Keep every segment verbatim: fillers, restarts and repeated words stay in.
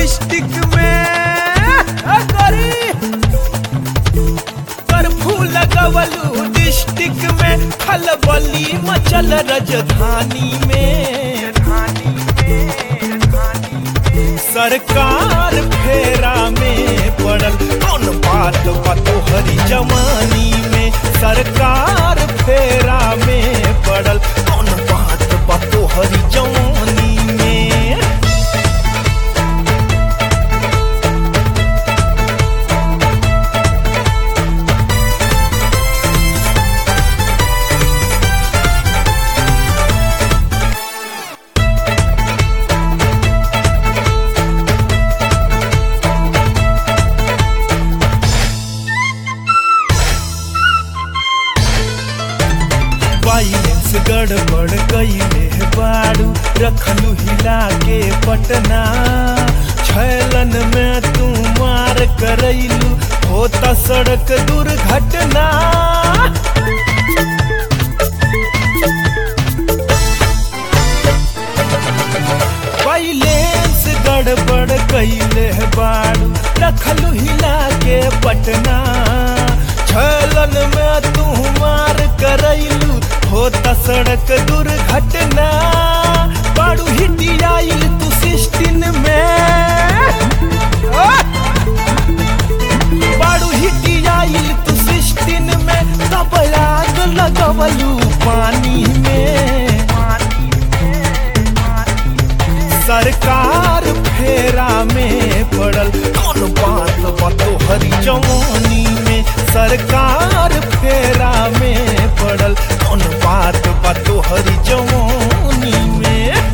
Lipstick में curfew लगवलू district में खलबली मचल राजधानी में सरकार फेरा में पड़ल कौन बात बतो हरी जवानी में सरकार फेरा में पड़ल कौन बात बतो हरी जवानी में। बाइलेंस गड़बड़ कइले बाड़ू रखलू हिला के पटना छैलन में तू मार करैलू होता सड़क दुर्घटना। बाइलेंस गड़बड़ कइले बाड़ू रखलू हिला के पटना छैलन में तू मार करैलू होता सड़क दुर्घटना। बाड़ू हिटी आइल तू सिस्टीन में बाड़ू हिटी आइल तू सिस्टीन में तब आग लगवलू पानी में सरकार फेरा में पड़ल कौन बात बतो हरी जवानी में सरकार फेरा में पड़ल कौन बात बतो हरी जवानी में।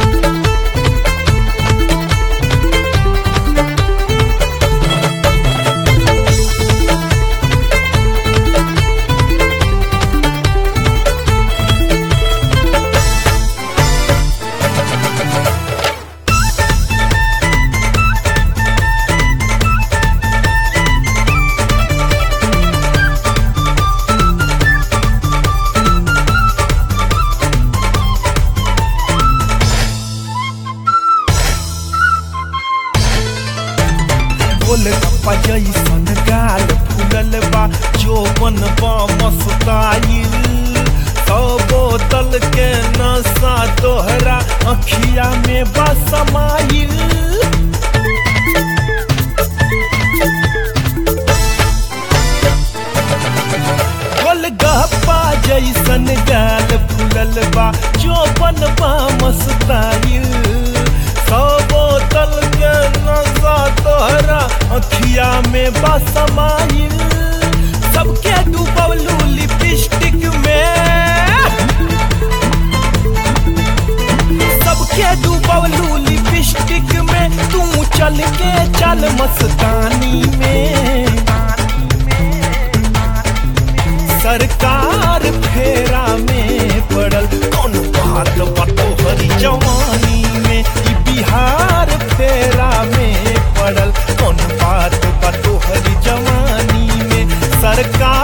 गोलगप्पा जैसन गाल फूलल बा जोबन बा मस्ताइल सौ बोतल के नशा तोहरा अखिया में बा समाइल। गोलगप्पा जैसन गाल फूलल बा जोबन बा मस्ताइल सौ बोतल के नशा तोहरा अखिया में बा समाइल। सबके डूबलू लिपस्टिक में सबके डूबलू लिपस्टिक में तू चल के चल मस्तानी में सरकार फेरा में पड़ल कौन बात बतो हरी जवानी में बिहार फेरा में पड़ल कौन बात बतो हरी जवानी में सरकार